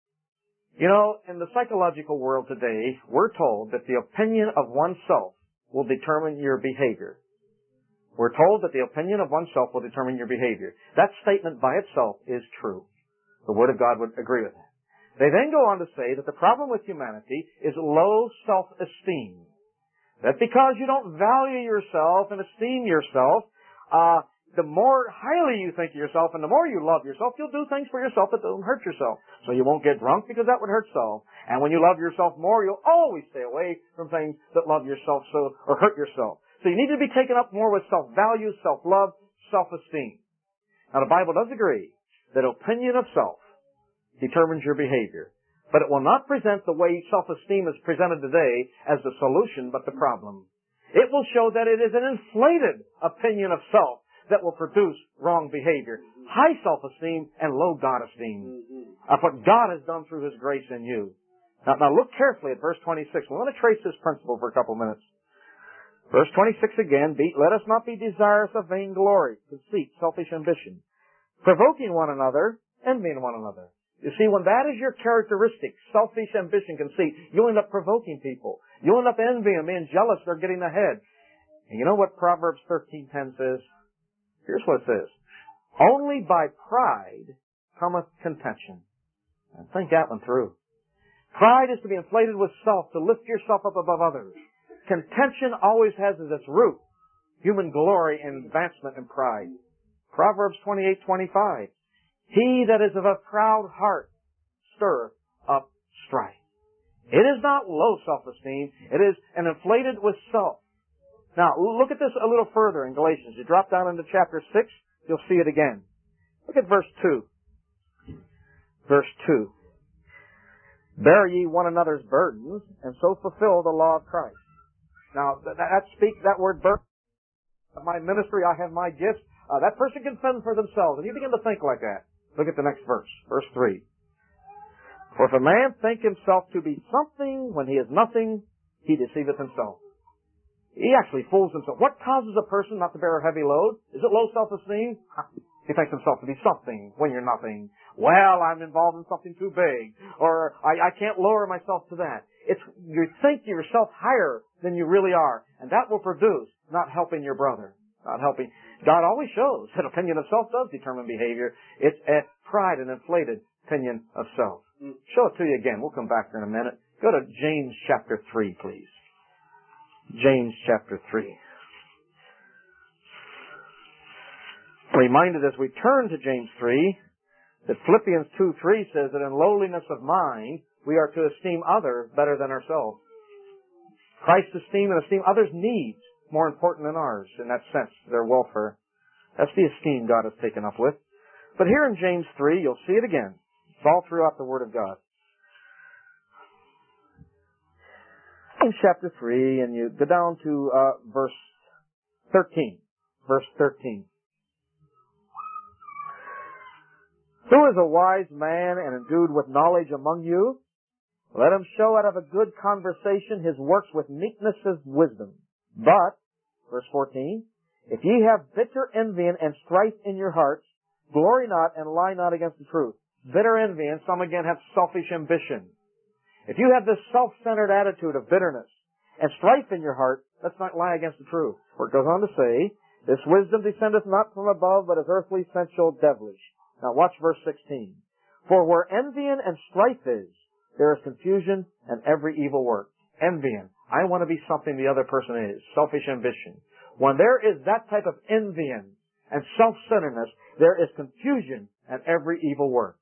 You know, in the psychological world today, we're told that the opinion of oneself will determine your behavior. We're told that the opinion of oneself will determine your behavior. That statement by itself is true. The Word of God would agree with that. They then go on to say that the problem with humanity is low self-esteem. That because you don't value yourself and esteem yourself, uh, the more highly you think of yourself and the more you love yourself, you'll do things for yourself that don't hurt yourself. So you won't get drunk because that would hurt self. And when you love yourself more, you'll always stay away from things that love yourself so or hurt yourself. So you need to be taken up more with self-value, self-love, self-esteem. Now the Bible does agree that opinion of self determines your behavior. But it will not present the way self-esteem is presented today as the solution, but the problem. It will show that it is an inflated opinion of self that will produce wrong behavior. High self-esteem and low God-esteem. Of what God has done through His grace in you. Now, now look carefully at verse twenty-six. We want to trace this principle for a couple of minutes. Verse twenty-six again, be, let us not be desirous of vainglory, conceit, selfish ambition, provoking one another, envying one another. You see, when that is your characteristic, selfish ambition, conceit, you'll end up provoking people. You'll end up envying, being jealous they're getting ahead. And you know what Proverbs thirteen ten says? Here's what it says. Only by pride cometh contention. And think that one through. Pride is to be inflated with self, to lift yourself up above others. Contention always has as its root human glory and advancement and pride. Proverbs twenty-eight twenty-five. He that is of a proud heart stirreth up strife. It is not low self-esteem. It is an inflated with self. Now, look at this a little further in Galatians. You drop down into chapter six, you'll see it again. Look at verse two. Verse two. Bear ye one another's burdens, and so fulfill the law of Christ. Now, that, that speaks, that word burden, my ministry, I have my gifts. Uh, that person can fend for themselves. And you begin to think like that. Look at the next verse, verse three. For if a man think himself to be something when he is nothing, he deceiveth himself. He actually fools himself. What causes a person not to bear a heavy load? Is it low self-esteem? He thinks himself to be something when you're nothing. Well, I'm involved in something too big. Or I, I can't lower myself to that. It's, you think yourself higher than you really are. And that will produce not helping your brother. Not helping. God always shows that opinion of self does determine behavior. It's a pride and inflated opinion of self. Show it to you again. We'll come back there in a minute. Go to James chapter three, please. James chapter three. Reminded as we turn to James three That Philippians two three says that in lowliness of mind, we are to esteem others better than ourselves. Christ's esteem and esteem others' needs more important than ours, in that sense, their welfare. That's the esteem God has taken up with. But here in James three, you'll see it again. It's all throughout the Word of God. In chapter three, and you go down to uh, verse thirteen. Verse thirteen. Who is a wise man and endued with knowledge among you? Let him show out of a good conversation his works with meekness of wisdom. But, verse fourteen, if ye have bitter envy and strife in your hearts, glory not and lie not against the truth. Bitter envy, and some again have selfish ambition. If you have this self-centered attitude of bitterness and strife in your heart, let's not lie against the truth. For it goes on to say, this wisdom descendeth not from above, but is earthly, sensual, devilish. Now watch verse sixteen. For where envying and strife is, there is confusion and every evil work. Envying. I want to be something the other person is. Selfish ambition. When there is that type of envying and self-centeredness, there is confusion and every evil work.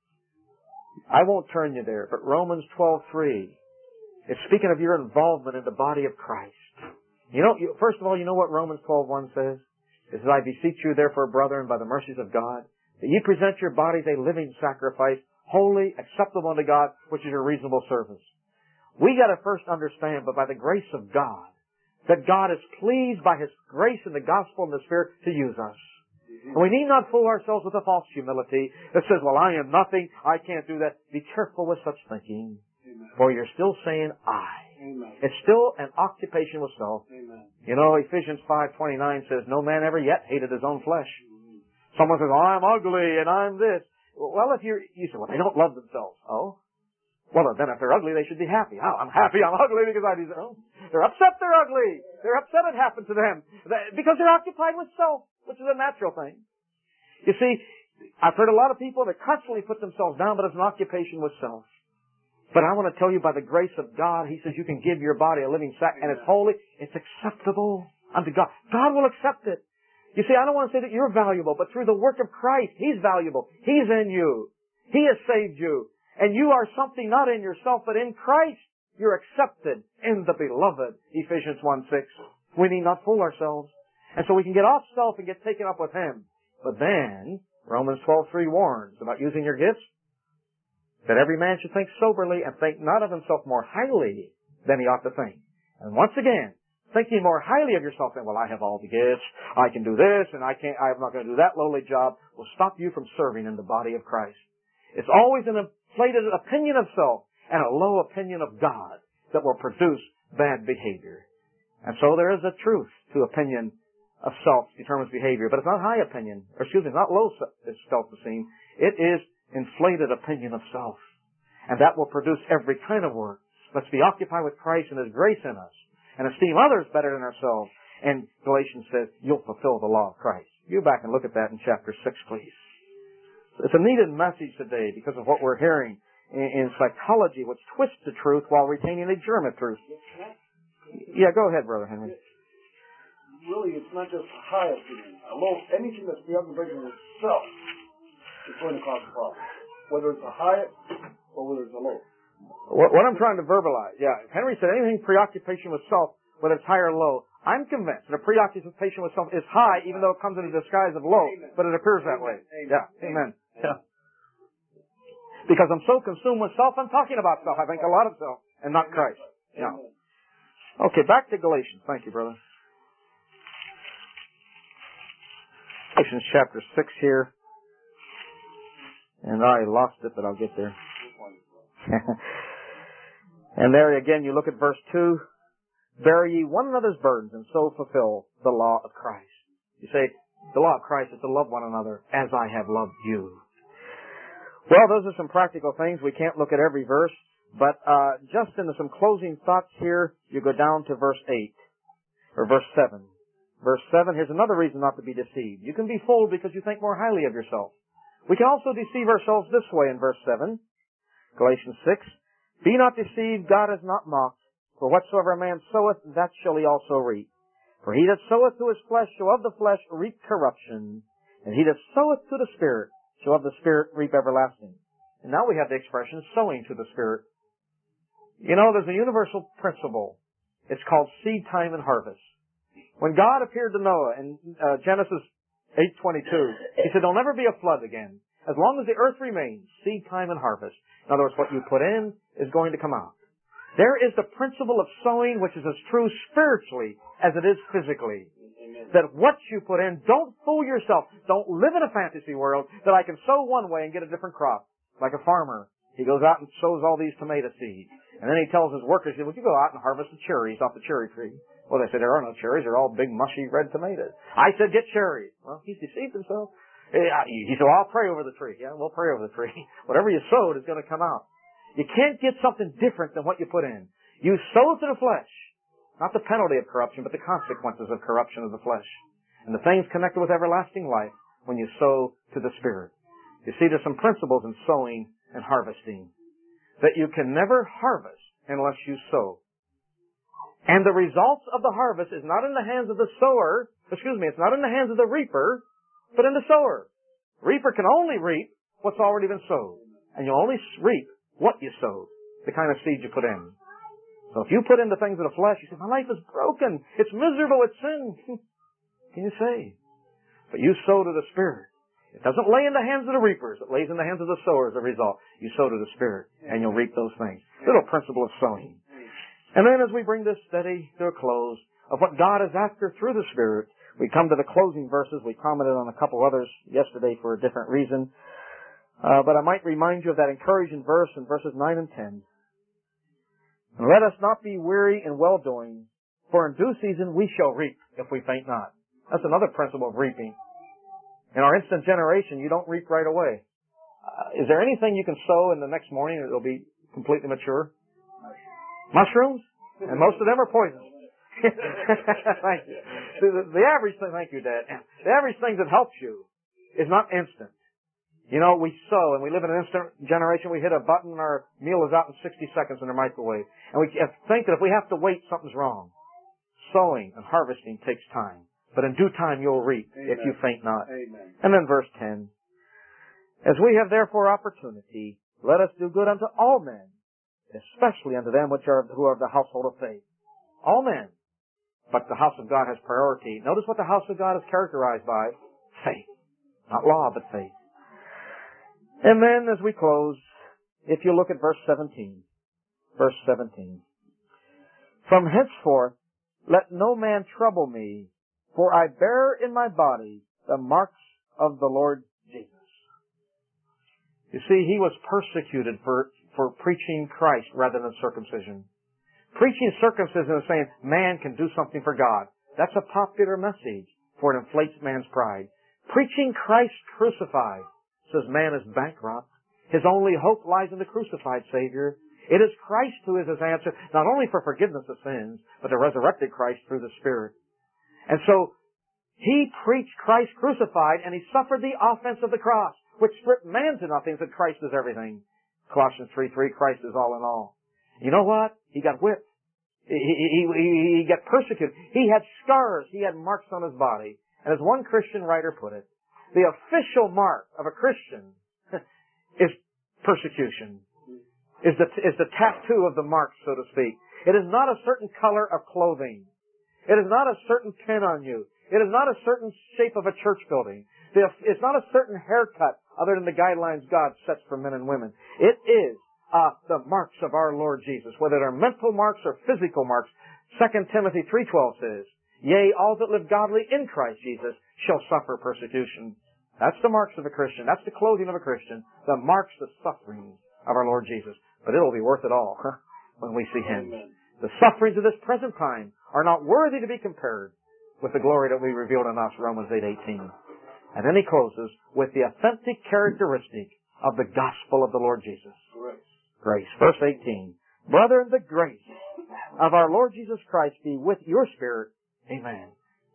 I won't turn you there, but Romans twelve three, it's speaking of your involvement in the body of Christ. You know, you, first of all, you know what Romans twelve one says? It says, I beseech you therefore, brethren, by the mercies of God, that ye present your bodies a living sacrifice, holy, acceptable unto God, which is your reasonable service. We got to first understand, but by the grace of God, that God is pleased by His grace in the gospel and the Spirit to use us. And we need not fool ourselves with a false humility that says, well, I am nothing, I can't do that. Be careful with such thinking, Amen. For you're still saying I. Amen. It's still an occupation with self. Amen. You know, Ephesians five twenty-nine says, no man ever yet hated his own flesh. Mm-hmm. Someone says, oh, I'm ugly and I'm this. Well, if you're, you say, well, they don't love themselves. Oh? Well, then if they're ugly, they should be happy. Oh, I'm happy I'm ugly because I do so. They're upset they're ugly. They're upset it happened to them. Because they're occupied with self, which is a natural thing. You see, I've heard a lot of people that constantly put themselves down, but it's an occupation with self. But I want to tell you, by the grace of God, He says you can give your body a living sacrifice, and it's holy, it's acceptable unto God. God will accept it. You see, I don't want to say that you're valuable, but through the work of Christ, He's valuable. He's in you. He has saved you. And you are something not in yourself, but in Christ. You're accepted in the beloved. Ephesians one six. We need not fool ourselves. And so we can get off self and get taken up with Him. But then, Romans twelve three warns about using your gifts. That every man should think soberly and think not of himself more highly than he ought to think. And once again, thinking more highly of yourself than, well, I have all the gifts, I can do this, and I can't, I'm not going to do that lowly job, will stop you from serving in the body of Christ. It's always an inflated opinion of self and a low opinion of God that will produce bad behavior. And so there is a truth to opinion of self determines behavior, but it's not high opinion, or excuse me, not low self-esteem. It is inflated opinion of self. And that will produce every kind of work. Let's be occupied with Christ and His grace in us, and esteem others better than ourselves. And Galatians says, you'll fulfill the law of Christ. You back and look at that in chapter six, please. It's a needed message today because of what we're hearing in, in psychology, which twists the truth while retaining a germ of truth. Yeah, go ahead, Brother Henry. Really, it's not just high opinion. Low, anything that's beyond the breaking of self is going to cause a problem. Whether it's a high or whether it's a low. What, what I'm trying to verbalize, yeah, Henry said anything preoccupation with self, whether it's high or low, I'm convinced that a preoccupation with self is high, even though it comes in a disguise of low, amen. But it appears that way. Amen. Yeah, amen. amen. Yeah. Because I'm so consumed with self, I'm talking about self. I think a lot of self, and not Christ. Yeah. Okay, back to Galatians. Thank you, brother. Galatians chapter six here. And I lost it, but I'll get there. And there again, you look at verse two. Bear ye one another's burdens, and so fulfill the law of Christ. You say, the law of Christ is to love one another as I have loved you. Well, those are some practical things. We can't look at every verse. But uh just into some closing thoughts here, you go down to verse eight. Or verse seven. Verse seven, here's another reason not to be deceived. You can be fooled because you think more highly of yourself. We can also deceive ourselves this way in verse seven. Galatians six. Be not deceived, God is not mocked. For whatsoever a man soweth, that shall he also reap. For he that soweth to his flesh shall of the flesh reap corruption. And he that soweth to the Spirit shall of the Spirit reap everlasting. And now we have the expression sowing to the Spirit. You know, there's a universal principle. It's called seed time and harvest. When God appeared to Noah in uh, Genesis eight twenty-two, He said, there'll never be a flood again. As long as the earth remains, seed time and harvest. In other words, what you put in is going to come out. There is the principle of sowing, which is as true spiritually as it is physically. Amen. That what you put in, don't fool yourself. Don't live in a fantasy world that I can sow one way and get a different crop. Like a farmer. He goes out and sows all these tomato seeds. And then he tells his workers, would you go out and harvest the cherries off the cherry tree? Well, they said, there are no cherries. They're all big, mushy, red tomatoes. I said, get cherries. Well, he's deceived himself. He said, well, I'll pray over the tree. Yeah, we'll pray over the tree. Whatever you sowed is going to come out. You can't get something different than what you put in. You sow to the flesh. Not the penalty of corruption, but the consequences of corruption of the flesh. And the things connected with everlasting life when you sow to the Spirit. You see, there's some principles in sowing and harvesting. That you can never harvest unless you sow. And the results of the harvest is not in the hands of the sower. Excuse me, it's not in the hands of the reaper, but in the sower. Reaper can only reap what's already been sowed. And you only reap what you sowed. The kind of seed you put in. So if you put in the things of the flesh, you say, my life is broken. It's miserable. It's sin. Can you say? But you sow to the Spirit. It doesn't lay in the hands of the reapers. It lays in the hands of the sower as a result. You sow to the Spirit, and you'll reap those things. Little principle of sowing. And then as we bring this study to a close of what God is after through the Spirit, we come to the closing verses. We commented on a couple others yesterday for a different reason. Uh, but I might remind you of that encouraging verse in verses nine and ten. And let us not be weary in well-doing, for in due season we shall reap if we faint not. That's another principle of reaping. In our instant generation, you don't reap right away. Uh, is there anything you can sow in the next morning that will be completely mature? Mushrooms? And most of them are poisonous. Thank you. The, the average thing, thank you, Dad. The average thing that helps you is not instant. You know, we sow, and we live in an instant generation. We hit a button, and our meal is out in sixty seconds in the microwave. And we think that if we have to wait, something's wrong. Sowing and harvesting takes time. But in due time you'll reap. Amen. If you faint not. Amen. And then verse ten. As we have therefore opportunity, let us do good unto all men, especially unto them which are who are of the household of faith. All men. But the house of God has priority. Notice what the house of God is characterized by. Faith. Not law, but faith. And then as we close, if you look at verse seventeen. Verse seventeen. From henceforth let no man trouble me, for I bear in my body the marks of the Lord Jesus. You see, he was persecuted for, for preaching Christ rather than circumcision. Preaching circumcision is saying man can do something for God. That's a popular message, for it inflates man's pride. Preaching Christ crucified says man is bankrupt. His only hope lies in the crucified Savior. It is Christ who is his answer, not only for forgiveness of sins, but the resurrected Christ through the Spirit. And so, he preached Christ crucified, and he suffered the offense of the cross, which stripped man to nothing, that Christ is everything. Colossians three three, Christ is all in all. You know what? He got whipped. He, he, he, he got persecuted. He had scars. He had marks on his body. And as one Christian writer put it, the official mark of a Christian is persecution. Is the, is the tattoo of the mark, so to speak. It is not a certain color of clothing. It is not a certain pin on you. It is not a certain shape of a church building. It's not a certain haircut other than the guidelines God sets for men and women. It is uh, the marks of our Lord Jesus, whether they're mental marks or physical marks. Second Timothy three twelve says, yea, all that live godly in Christ Jesus shall suffer persecution. That's the marks of a Christian. That's the clothing of a Christian. The marks, the sufferings of our Lord Jesus. But it'll be worth it all huh, when we see Him. Amen. The sufferings of this present time are not worthy to be compared with the glory that we revealed in us, Romans eight eighteen. And then he closes with the authentic characteristic of the gospel of the Lord Jesus. Grace. Grace. Verse eighteen. Brethren, the grace of our Lord Jesus Christ be with your spirit. Amen.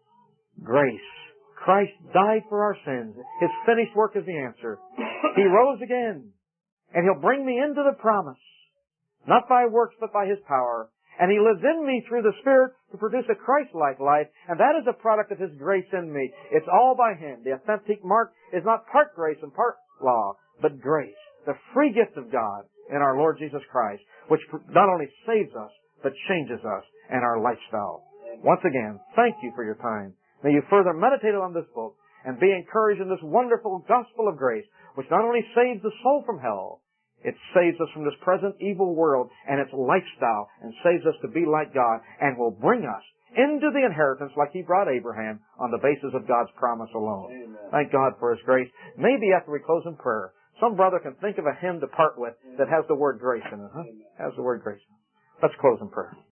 Grace. Christ died for our sins. His finished work is the answer. He rose again. And He'll bring me into the promise. Not by works, but by His power. And He lives in me through the Spirit to produce a Christ-like life. And that is a product of His grace in me. It's all by Him. The authentic mark is not part grace and part law, but grace, the free gift of God in our Lord Jesus Christ, which not only saves us, but changes us and our lifestyle. Once again, thank you for your time. May you further meditate on this book and be encouraged in this wonderful gospel of grace, which not only saves the soul from hell, it saves us from this present evil world and its lifestyle, and saves us to be like God, and will bring us into the inheritance like He brought Abraham on the basis of God's promise alone. Amen. Thank God for His grace. Maybe after we close in prayer, some brother can think of a hymn to part with that has the word grace in it. Huh? Has the word grace in it. Let's close in prayer.